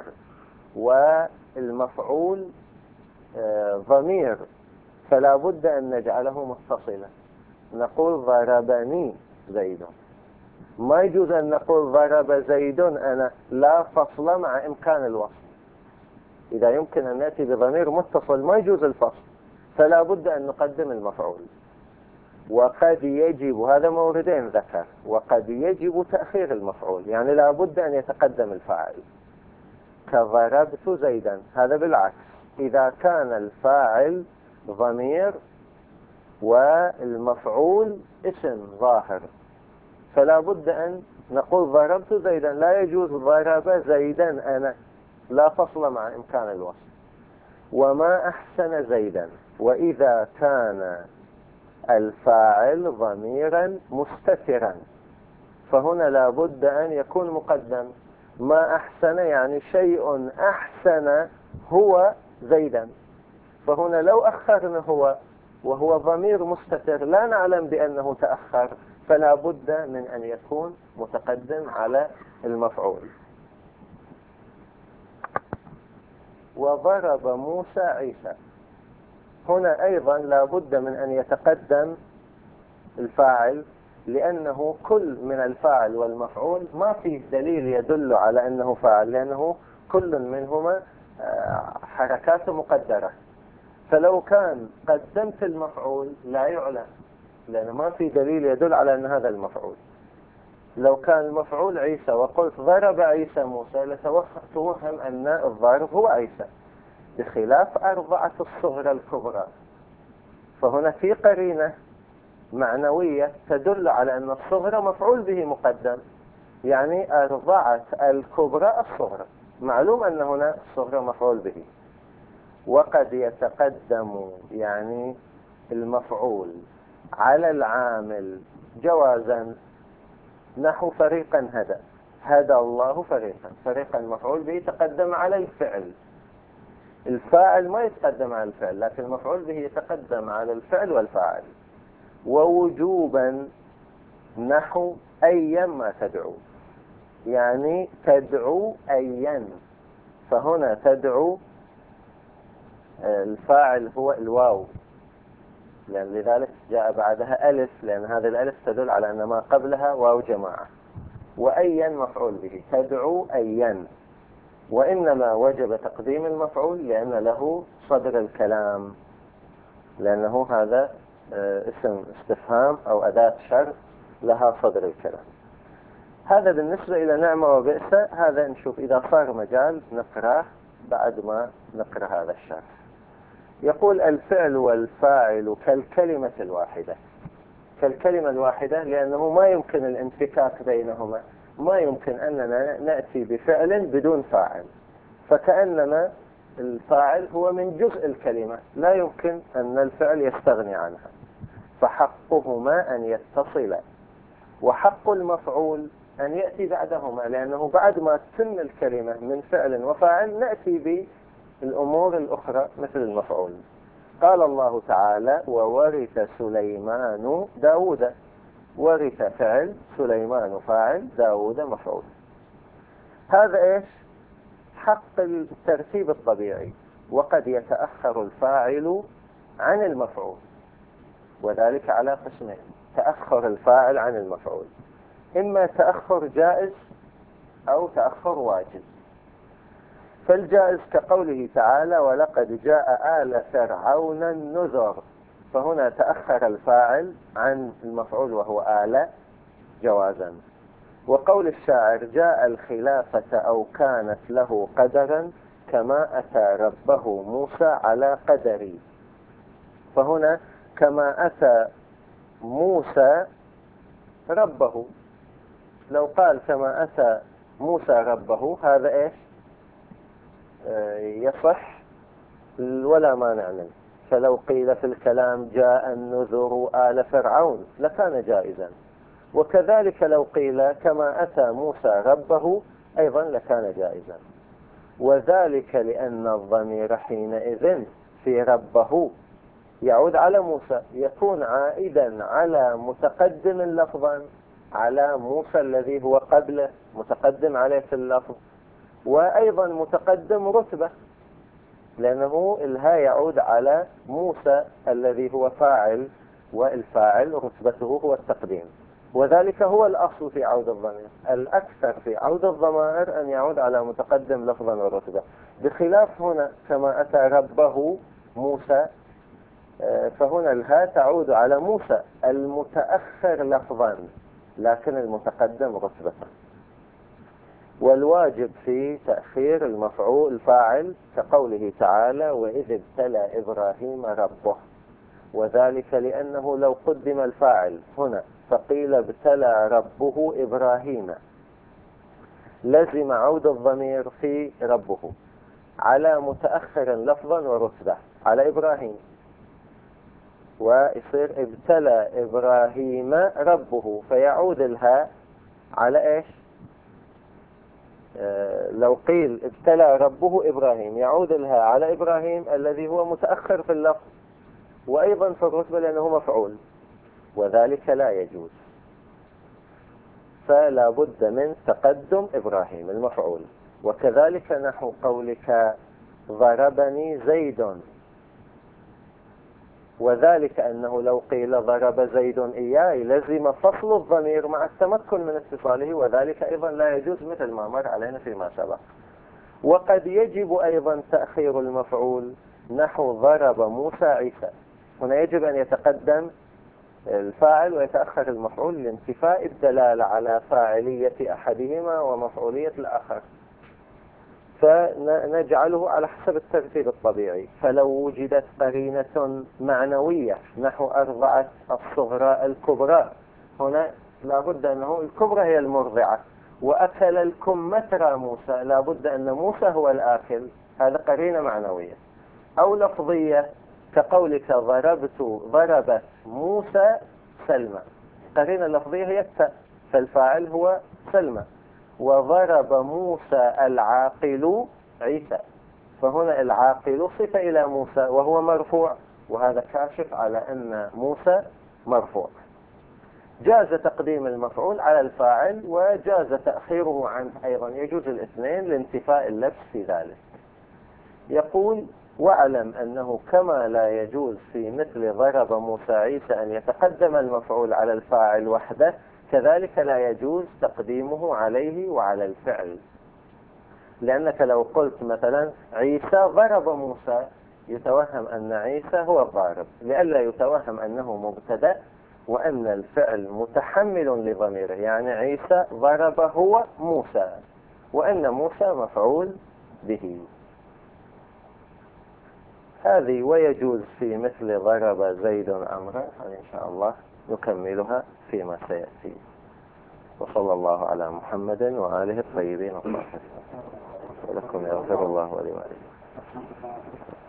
والمفعول ضمير، فلا بد أن نجعله متصلا، نقول ضربني زيد. ما يجوز أن نقول ضرب زيد أنا، لا فصل مع إمكان الوصل. إذا يمكن أن نأتي بضمير متصل ما يجوز الفصل، فلا بد أن نقدم المفعول. وقد يجب، هذا موردين ذكر، وقد يجب تأخير المفعول، يعني لا بد أن يتقدم الفاعل، كضربت زيدا. هذا بالعكس، إذا كان الفاعل ضمير والمفعول اسم ظاهر فلا بد أن نقول ضربت زيدا، لا يجوز ضرب زيدا أنا، لا فصل مع إمكان الوصل. وما أحسن زيدا، وإذا كان الفاعل ضميرا مستترا فهنا لا بد أن يكون مقدم. ما أحسن يعني شيء أحسن هو زيدا، فهنا لو أخرنا هو وهو ضمير مستتر لا نعلم بأنه تأخر، فلا بد من أن يكون متقدم على المفعول. وضرب موسى عيسى، هنا أيضا لا بد من أن يتقدم الفاعل، لأنه كل من الفاعل والمفعول ما فيه دليل يدل على أنه فاعل، لأنه كل منهما حركات مقدرة. فلو كان قدمت المفعول لا يعلم، لأنه ما في دليل يدل على أن هذا المفعول. لو كان المفعول عيسى وقلت ضرب عيسى موسى لتوهم أن الضارب هو عيسى، بخلاف أرضعة الصغرى الكبرى. فهنا في قرينة معنوية تدل على أن الصغرى مفعول به مقدم، يعني أرضعت الكبرى الصغرى، معلوم أن هنا الصغرى مفعول به. وقد يتقدم يعني المفعول على العامل جوازا، نحو فريقا هدى، هدى الله فريقا، فريقا مفعول به تقدم على الفعل. الفاعل ما يتقدم على الفعل، لكن المفعول به يتقدم على الفعل والفاعل. ووجوبا نحو أيا ما تدعو، يعني تدعو أيا، فهنا تدعو الفاعل هو الواو، لأن لذلك جاء بعدها ألف، لأن هذه الألف تدل على أن ما قبلها واو جماعة. وأيا مفعول به، تدعو أيا. وإنما وجب تقديم المفعول لأن له صدر الكلام، لأنه هذا اسم استفهام أو أداة شرط لها صدر الكلام. هذا بالنسبة إلى نعمة وبئس. هذا نشوف إذا صار مجال نقرأه بعد ما نقرأ هذا الشرح. يقول الفعل والفاعل كالكلمة الواحدة. كالكلمة الواحدة لأنه ما يمكن الانفكاك بينهما، ما يمكن أننا نأتي بفعل بدون فاعل، فكأنما الفاعل هو من جزء الكلمة، لا يمكن أن الفعل يستغني عنها، فحقهما أن يتصلا. وحق المفعول أن يأتي بعدهما، لأنه بعد ما تتم الكلمة من فعل وفاعل نأتي بالأمور الأخرى مثل المفعول. قال الله تعالى وورث سليمان داود، ورث فعل، سليمان فاعل، داود مفعول. هذا إيش؟ حق الترتيب الطبيعي. وقد يتأخر الفاعل عن المفعول، وذلك على قسمين: تأخر الفاعل عن المفعول، إما تأخر جائز أو تأخر واجب. فالجائز كقوله تعالى: ولقد جاء آل فرعون النذر، فهنا تأخر الفاعل عن المفعول وهو آل جوازا. وقول الشاعر: جاء الخلافة أو كانت له قدرا كما أتى ربه موسى على قدري، فهنا كما أتى موسى ربه. لو قال كما أتى موسى ربه هذا إيش؟ يصح ولا مانع منه. فلو قيل في الكلام: جاء النذر آل فرعون، لكان جائزا. وكذلك لو قيل كما أتى موسى ربه أيضا لكان جائزا. وذلك لأن الضمير حينئذ في ربه يعود على موسى، يكون عائدا على متقدم لفظا على موسى الذي هو قبله، متقدم عليه في اللفظ، وأيضا متقدم رتبة، لأنه الها يعود على موسى الذي هو فاعل، والفاعل رتبته هو التقديم. وذلك هو الأصل في عود الضمير. الأكثر في عود الضمائر أن يعود على متقدم لفظا ورتبة، بخلاف هنا كما أتى ربه موسى، فهنا الها تعود على موسى المتأخر لفظا لكن المتقدم رتبة. والواجب في تأخير المفعول الفاعل كقوله تعالى: وإذ ابتلى إبراهيم ربه، وذلك لأنه لو قدم الفاعل هنا فقيل ابتلى ربه إبراهيم لزم عود الضمير في ربه على متأخر لفظا ورتبة على إبراهيم، ويصير ابتلى إبراهيم ربه، فيعود الهاء على إيش؟ لو قيل ابتلى ربه إبراهيم يعود الهاء على إبراهيم الذي هو متأخر في اللفظ وأيضا في الرتبة لأنه مفعول، وذلك لا يجوز. فلا بد من تقدم إبراهيم المفعول. وكذلك نحو قولك: ضربني زيد، وذلك أنه لو قيل ضرب زيد إياي لزم فصل الضمير مع التمكن من اتصاله، وذلك أيضا لا يجوز مثل ما مر علينا فيما سبق. وقد يجب أيضا تأخير المفعول نحو ضرب موسى عيسى، هنا يجب أن يتقدم الفاعل ويتأخر المفعول لانتفاء الدلالة على فاعلية أحدهما ومفعولية الآخر، فنجعله على حسب الترتيب الطبيعي. فلو وجدت قرينة معنوية نحو أرضعت الصغرى الكبرى، هنا لابد أنه الكبرى هي المرضعة، وأكل الكمثرى موسى، لابد أن موسى هو الآكل، هذا قرينة معنوية. أو لفظية كقولك: ضربت موسى سلمى، قرينة اللفظية هي التاء، فالفاعل هو سلمى. وضرب موسى العاقل عيسى، فهنا العاقل صفة إلى موسى وهو مرفوع، وهذا كاشف على أن موسى مرفوع. جاز تقديم المفعول على الفاعل وجاز تأخيره عنه أيضا، يجوز الاثنين لانتفاء اللبس في ذلك. يقول: واعلم أنه كما لا يجوز في مثل ضرب موسى عيسى أن يتقدم المفعول على الفاعل وحده، كذلك لا يجوز تقديمه عليه وعلى الفعل. لأنك لو قلت مثلا: عيسى ضرب موسى، يتوهم أن عيسى هو الضارب، لئلا يتوهم أنه مبتدأ وأن الفعل متحمل لضميره، يعني عيسى ضرب هو موسى وأن موسى مفعول به. هذه ويجوز في مثل ضرب زيد عمرا، إن شاء الله نكملها فيما سيأتي. وصلى الله على محمد وآله الطيبين الطاهرين. ولكم يغفر الله ولوالديكم.